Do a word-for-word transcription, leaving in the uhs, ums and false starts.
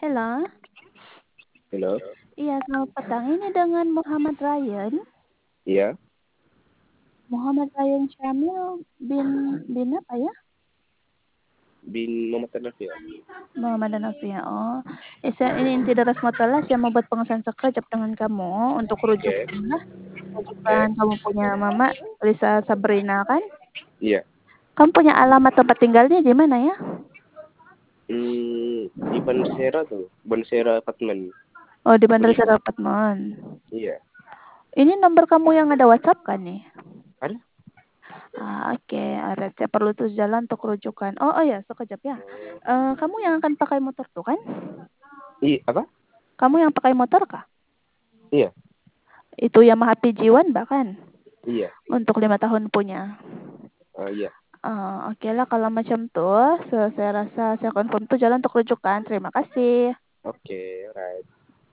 Halo. Halo. Iya, selamat petang. Ini dengan Muhammad Ryan. Iya. Muhammad Ryan Syamil bin bin apa ya? Bin Muhammad Hanafi. Muhammad Hanafi. Oh, eh, saya ini inti dari Rasmatalah. Saya mau buat pengesahan sekejap dengan kamu untuk Oke. rujukan lah. Rujukan Oke. kamu punya mama Lisa Sabrina kan? Iya. Kamu punya alamat tempat tinggalnya di mana ya? Hmm, di Bansera tuh, Bansera Apartment. Oh, di Bandar Punya. Serap Apartment. Iya. Ini nomor kamu yang ada WhatsApp kan nih? Ada? Ah, oke, alright. Saya perlu tuh jalan untuk rujukan. Oh, oh ya, sekejap ya. Eh, kamu yang akan pakai motor tuh kan? Iya, apa? Kamu yang pakai motor kah? Iya. Itu Yamaha P G satu bahkan Iya. untuk lima tahun punya. Uh, iya. Uh, Oke okay lah kalau macam tuh, so, saya rasa saya confirm tuh jalan untuk rujukan. Terima kasih. Oke.